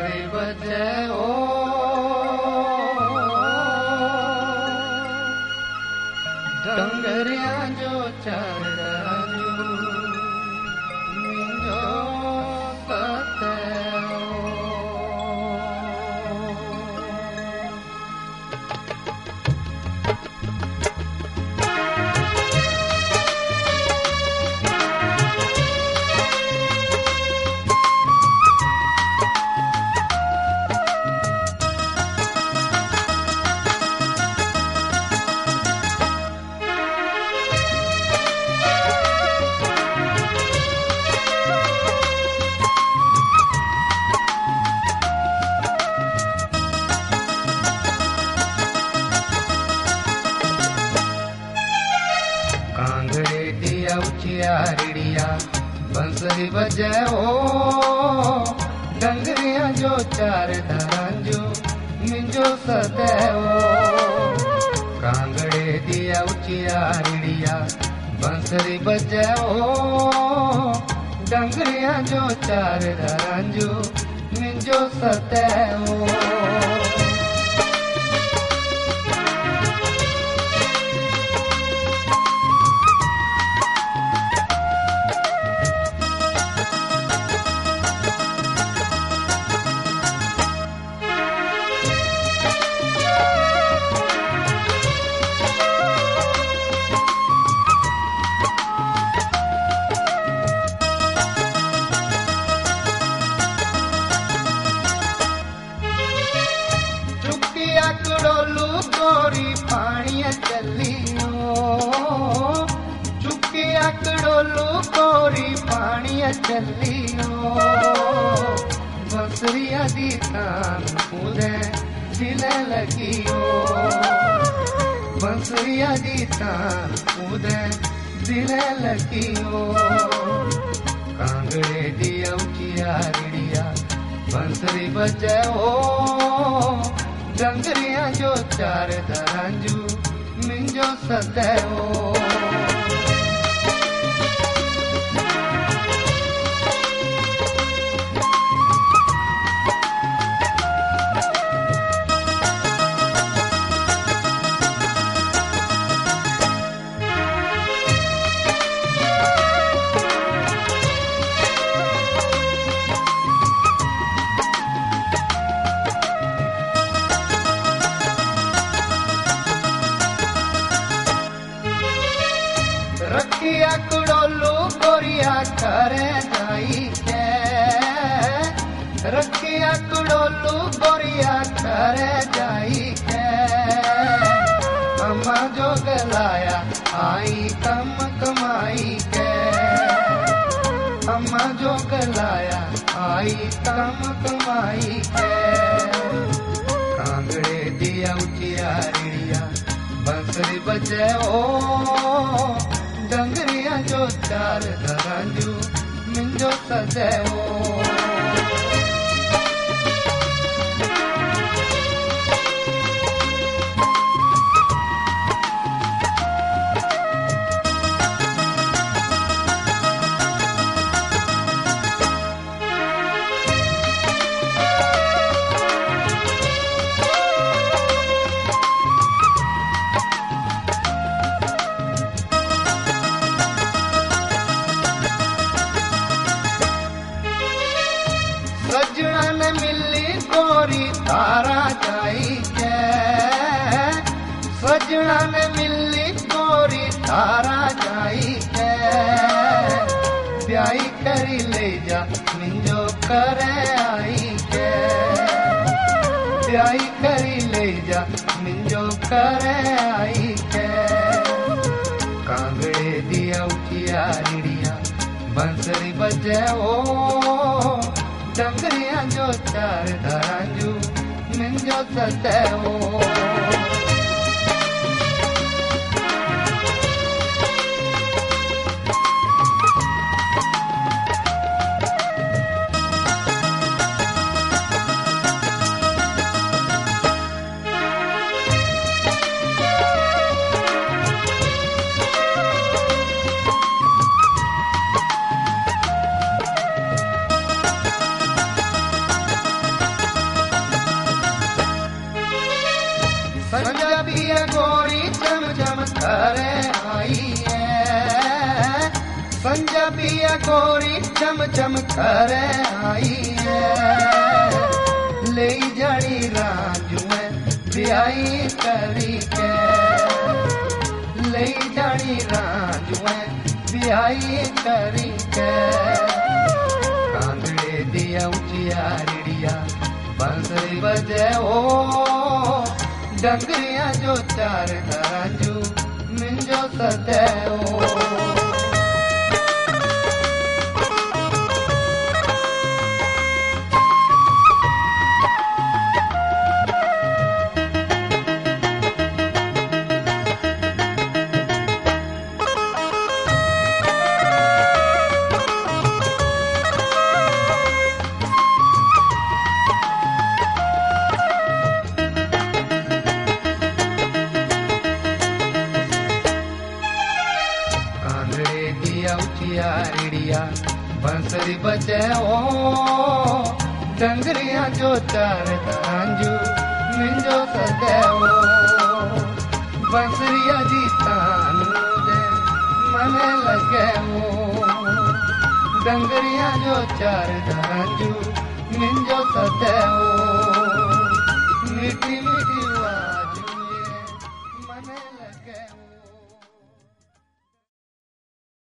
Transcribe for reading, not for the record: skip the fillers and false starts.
बंसुरी बजे ओ डंगरिया जो चरजू मिंजो सतयो कांगड़े दिया उचिया रिड़िया बंसुरी बजे ओ डंगरिया जो चार धारांजू मिंजो सदैव कांगड़े दिया उचिया रिड़िया बंसुरी बजे ओ डंगरिया जो चार धारांजू मिंजो सदैव डोलू गोरी पानी चलियो चुकिया डोलू गोरी पानी चलियो बंसुरिया दी कान उदे दिले लगियो बंसुरिया दी कान उदे दिले लगियो कांगड़े दिया उचिया रिड़िया बंसुरी बजे ओ डंगरिया जो चार धारांजू मिंजो सदैव रखिया कुड़ोलू गोरिया करे जाई के रखिया कुड़ोलू गोरिया करे जाई के अम्मा जो गलाया आई कम कमाई के अम्मा जो गलाया आई कम कमाई के कांगड़े दिया उचिया रिड़िया बंसुरी बजे ओ डंगरिया जो चार धारांजू मिंजो सदैव सजना ने मिली गोरी तारा जाई के सजना ने मिली गोरी तारा जाई के ब्याई करी ले जा मिंजो करे आई के ब्याई करी ले जा मिंजो करे आई के कांगड़े दिया उचिया रिड़िया बंसुरी बजे ओ डंगरिया जो चार धारांजू मिंजो सदैव गोरी चम चम करे आई है ले जानी राजू में ब्याई करी के ले जानी राजू में ब्याई करी के कांगड़े दिया उचिया रिड़िया बंसरी बजे ओ डंगरिया जो चार राजू मिंजो सदे ओ बंसरी बजे ओ डंगरिया जो चार राजू मिंजो सदे ओ बंसरिया जी तानू दे मने लगे ओ डंगरिया जो चार राजू मिंजो सदे ओ मीठी मीठी